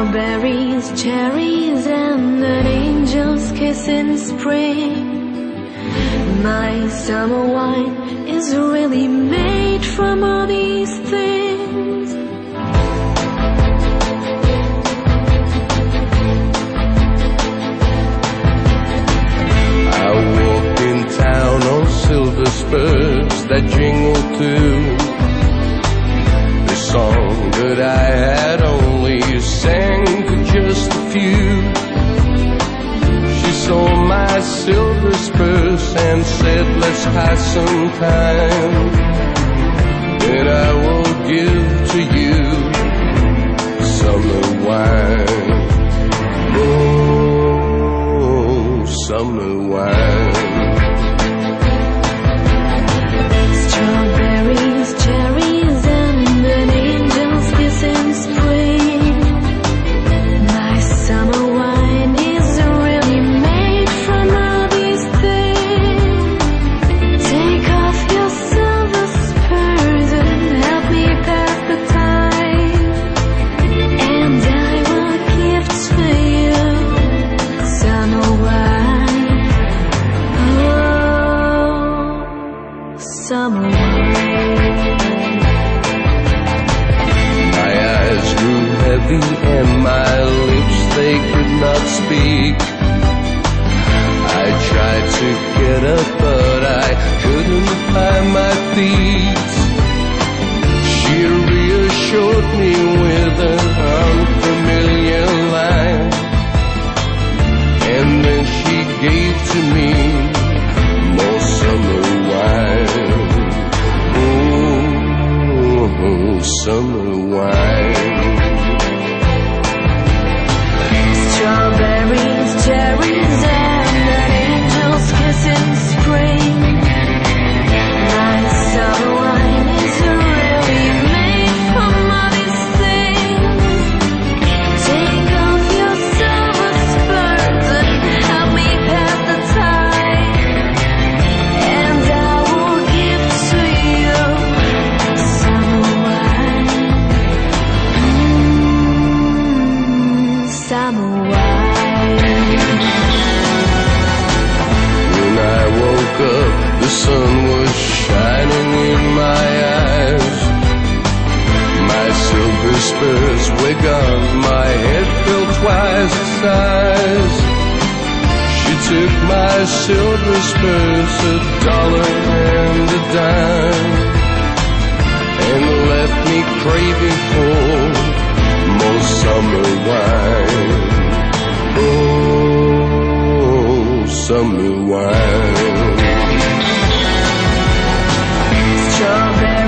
Strawberries, cherries, and an angel's kiss in spring. My summer wine is really made from all these things. I walked in town on silver spurs that jingle too. The song that I had only sang to just a few. She saw my silver spurs and said, let's pass some time. Then I will give to you summer wine. Oh, summer wine. Strawberries, cherries, and an angel's kiss in spring. My summer wine is really made from all these things. Take off your silver spurs and help me pass the time, and I will give to you summer wine. Oh, summer wine. My eyes grew heavy and my lips, they could not speak. I tried to get up, but I couldn't find my feet. She reassured me with an unfamiliar line, and then she gave to me more summer wine. Oh, summer wine. Strawberries, cherries, and an angel's kiss in spring. My summer wine is really made from all these things. Take off your silver spurs and help me pass the time, and I will give to you summer wine. Summer wine. When I woke up, the sun was shining in my eyes. My silver spurs were gone, my head felt twice the size. She took my silver spurs, $1 and a dime, and left me craving for more summer wine. Oh, summer wine. Strawberries,